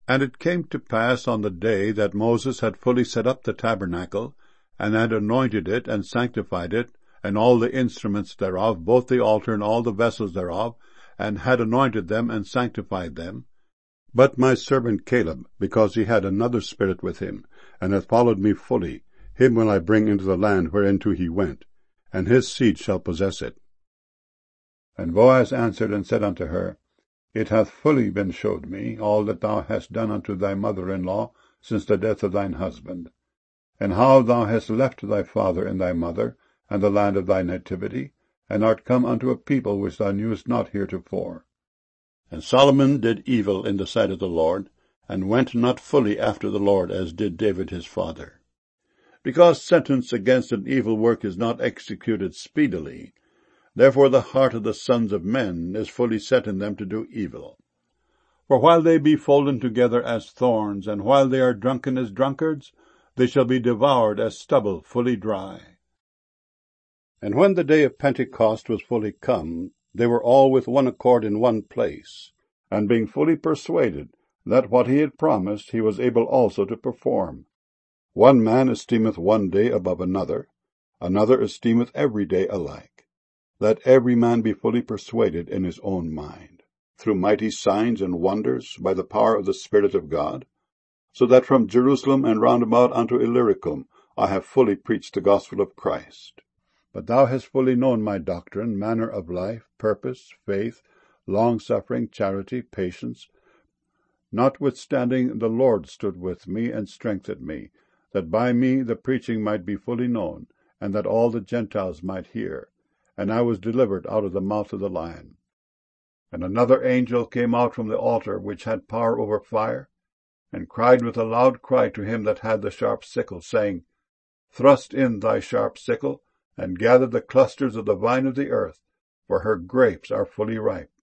And it came to pass on the day that Moses had fully set up the tabernacle, and had anointed it, and sanctified it, and all the instruments thereof, both the altar and all the vessels thereof, and had anointed them, and sanctified them. But my servant Caleb, because he had another spirit with him, and hath followed me fully, him will I bring into the land whereinto he went, and his seed shall possess it. And Boaz answered and said unto her, It hath fully been showed me all that thou hast done unto thy mother-in-law since the death of thine husband, and how thou hast left thy father and thy mother, and the land of thy nativity, and art come unto a people which thou knewest not heretofore. And Solomon did evil in the sight of the Lord, and went not fully after the Lord, as did David his father. Because sentence against an evil work is not executed speedily, therefore the heart of the sons of men is fully set in them to do evil. For while they be folden together as thorns, and while they are drunken as drunkards, they shall be devoured as stubble fully dry. And when the day of Pentecost was fully come, they were all with one accord in one place, and being fully persuaded that what he had promised he was able also to perform. One man esteemeth one day above another, another esteemeth every day alike. Let every man be fully persuaded in his own mind, through mighty signs and wonders by the power of the Spirit of God, so that from Jerusalem and round about unto Illyricum I have fully preached the gospel of Christ. But thou hast fully known my doctrine, manner of life, purpose, faith, long-suffering, charity, patience. Notwithstanding the Lord stood with me and strengthened me, that by me the preaching might be fully known, and that all the Gentiles might hear. And I was delivered out of the mouth of the lion. And another angel came out from the altar, which had power over fire, and cried with a loud cry to him that had the sharp sickle, saying, Thrust in thy sharp sickle, and gather the clusters of the vine of the earth, for her grapes are fully ripe.